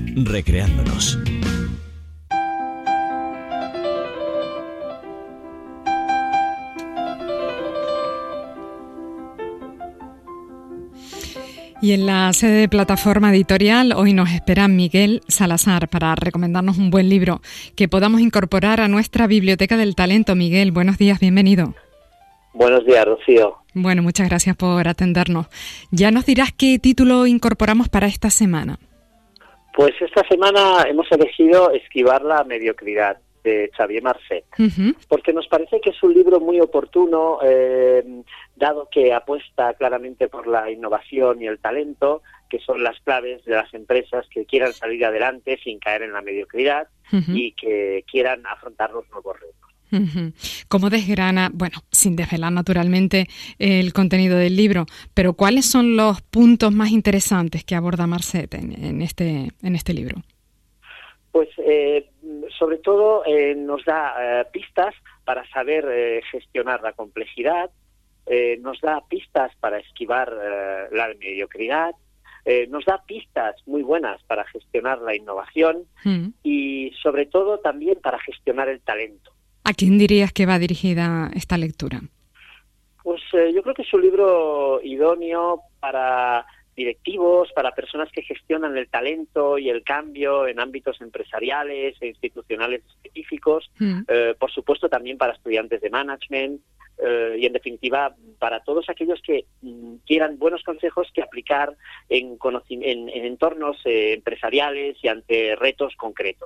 recreándonos. Y en la sede de Plataforma Editorial hoy nos espera Miguel Salazar para recomendarnos un buen libro que podamos incorporar a nuestra Biblioteca del Talento. Miguel, buenos días, bienvenido. Buenos días, Rocío. Bueno, muchas gracias por atendernos. Ya nos dirás qué título incorporamos para esta semana. Pues esta semana hemos elegido Esquivar la mediocridad, de Xavier Marcet, porque nos parece que es un libro muy oportuno, dado que apuesta claramente por la innovación y el talento, que son las claves de las empresas que quieran salir adelante sin caer en la mediocridad y que quieran afrontar los nuevos retos. ¿Cómo desgrana, bueno, sin desvelar naturalmente el contenido del libro, pero cuáles son los puntos más interesantes que aborda Marcet en este libro? Pues sobre todo nos da pistas para saber gestionar la complejidad, nos da pistas para esquivar la mediocridad, nos da pistas muy buenas para gestionar la innovación y sobre todo también para gestionar el talento. ¿A quién dirías que va dirigida esta lectura? Pues yo creo que es un libro idóneo para directivos, para personas que gestionan el talento y el cambio en ámbitos empresariales e institucionales específicos, por supuesto también para estudiantes de management y en definitiva para todos aquellos que quieran buenos consejos que aplicar en entornos empresariales y ante retos concretos.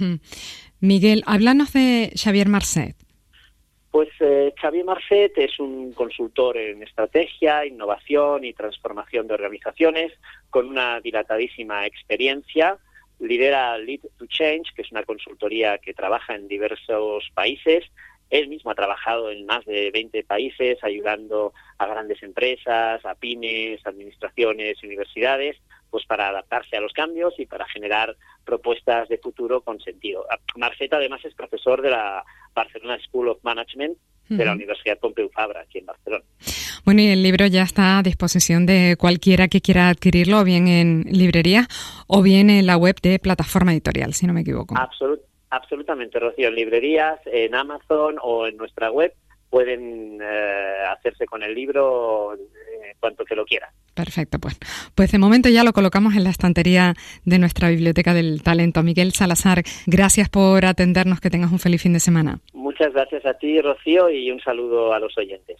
Miguel, háblanos de Xavier Marcet. Pues Xavier Marcet es un consultor en estrategia, innovación y transformación de organizaciones con una dilatadísima experiencia. Lidera Lead to Change, que es una consultoría que trabaja en diversos países. Él mismo ha trabajado en más de 20 países ayudando a grandes empresas, a pymes, administraciones, universidades, pues para adaptarse a los cambios y para generar propuestas de futuro con sentido. Marcet además es profesor de la Barcelona School of Management de la Universidad Pompeu Fabra, aquí en Barcelona. Bueno, y el libro ya está a disposición de cualquiera que quiera adquirirlo, o bien en librería o bien en la web de Plataforma Editorial, si no me equivoco. Absolutamente, Rocío. En librerías, en Amazon o en nuestra web pueden hacerse con el libro en cuanto que lo quieran. Perfecto, pues de momento ya lo colocamos en la estantería de nuestra Biblioteca del Talento. Miguel Salazar, gracias por atendernos, que tengas un feliz fin de semana. Muchas gracias a ti, Rocío, y un saludo a los oyentes.